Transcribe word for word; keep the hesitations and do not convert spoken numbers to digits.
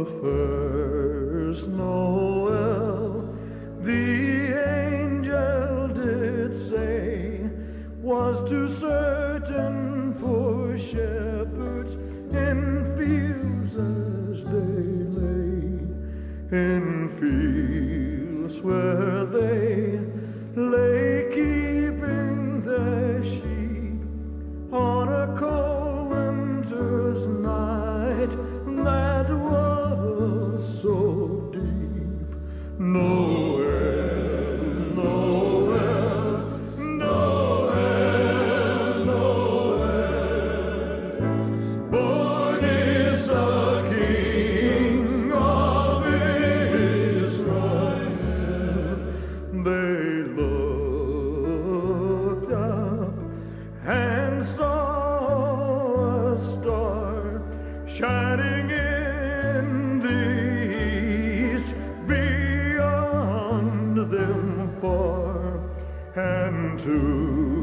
first Noel, the angel did say, was too certain for shepherds in fields as they lay, in fields where they lay keeping their sheep on a cold winter's night that was so deep. Noel, Noel, Noel, Noel, born is the King of Israel. They looked up and saw a star shining in the east beyond them far, and to